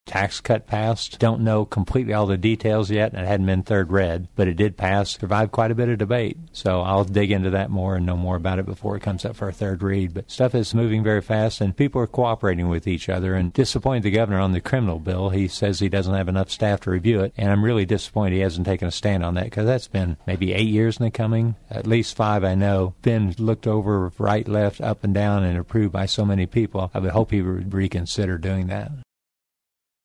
tax cut passed. Don't know completely all the details yet, and it hadn't been third read, but it did pass, survived quite a bit of debate. So I'll dig into that more and know more about it before it comes up for a third read. But stuff is moving very fast, and people are cooperating with each other, and disappointed the governor on the criminal bill. He says he doesn't have enough staff to review it, and I'm really disappointed he hasn't taken a stand on that, because that's been maybe 8 years in the coming, at least 5 I know, been looked over right, left, up, and down, and approved by so many people. I would hope he would reconsider doing that.